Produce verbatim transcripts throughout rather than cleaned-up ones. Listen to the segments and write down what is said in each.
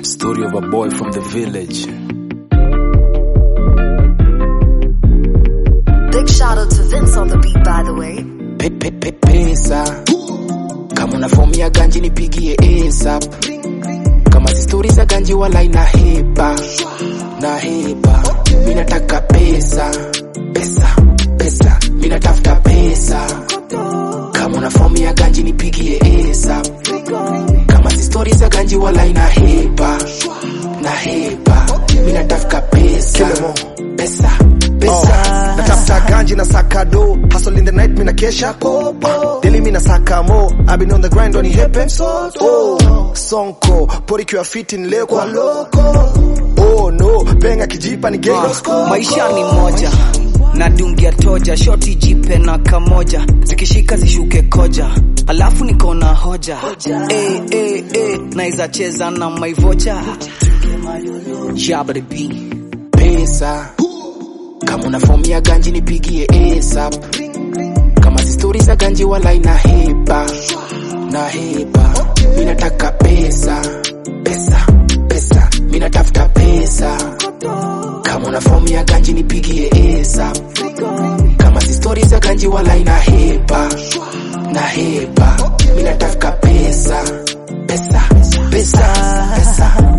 Story of a boy from the village. Big shout out to Vince on the beat, by the way. Pe pe pe pesa. Kama unafomia ganji nipigie ASAP. Kama si story za ganji wala ina heba. Na heba. Mimi nataka pesa. Pesa, pesa. Mimi natafuta pesa. Kama unafomia ganji nipigie ASAP. Kama si story za ganji wala ina heba. Na heba. Mimi natafuta pesa. Pesa, pesa. Oh, natafuta ganji na sakado. Hustle in the night mina kesha. Daily mina saka mo. I've been on the grind on hepe. Oh, sonko pori kiwa fit in leo kwa loko. Oh no, penga kijipa ni gay. Maisha ni moja na dungia toja, shoti jipe na kamoja, zikishika zishuke koja, alafu niko na hoja. Eh eh eh, naiza cheza na maivocha. Jabba B pesa. Kama unafomia ganji nipigie ASAP. Kama si story za ganji wala ina heba. Na heba. Mimi nataka pesa. Pesa, pesa. Mimi natafuta pesa. Kama unafomia ganji nipigie ASAP. Kama si story za ganji wala ina heba. Na heba. Mimi natafuta pesa. Pesa, pesa, pesa.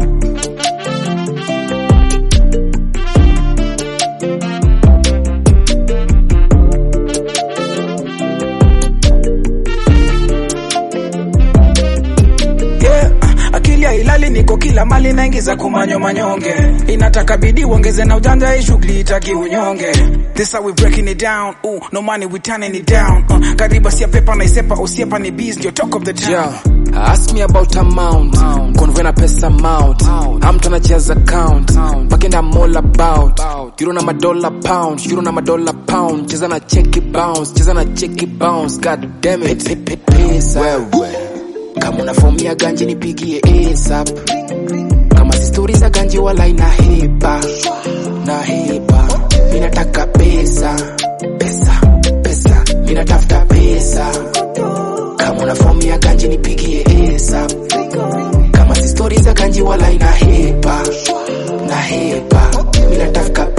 Ilali niko kila mali naingiza kumanyo manyonge. Inataka bidii uongeze na ujanja, hii shughuli itaki unyonge. This how we breaking it down. Ooh, no money we turning it down. Uh, kariba siya pepa na isepa usiepa ni bees ndio talk of the town. Yeah. Ask me about amount. Convey na pesa amount. I'm tryna chase account. Back in I'm all about. You don't know my dollar pound. You don't know my dollar pound. Cheza na check it bounce. Cheza na check it bounce. God damn it. Pesa. Wewe. Kama unafomia ganji nipigie ASAP. Kama si story za ganji wala ina heba. Na heba. Mimi nataka pesa. Pesa, pesa. Mimi natafuta pesa. Kama unafomia ganji nipigie ASAP. Kama si story za ganji wala ina heba. Na heba. Mimi natafuta